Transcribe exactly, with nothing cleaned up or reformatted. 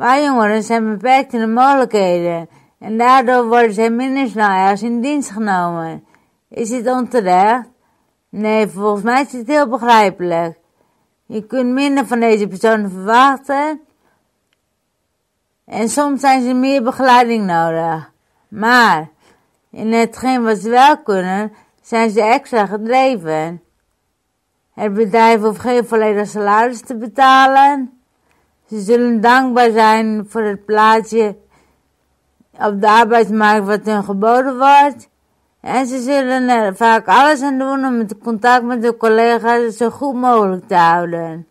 Wij jongeren zijn beperkt in de mogelijkheden en daardoor worden zij minder snel ergens in dienst genomen. Is dit onterecht? Nee, volgens mij is het heel begrijpelijk. Je kunt minder van deze personen verwachten en soms zijn ze meer begeleiding nodig. Maar in hetgeen wat ze wel kunnen, zijn ze extra gedreven. Het bedrijf hoeft geen volledig salaris te betalen. Ze zullen dankbaar zijn voor het plaatsje op de arbeidsmarkt wat hun geboden wordt. En ze zullen er vaak alles aan doen om het contact met de collega's zo goed mogelijk te houden.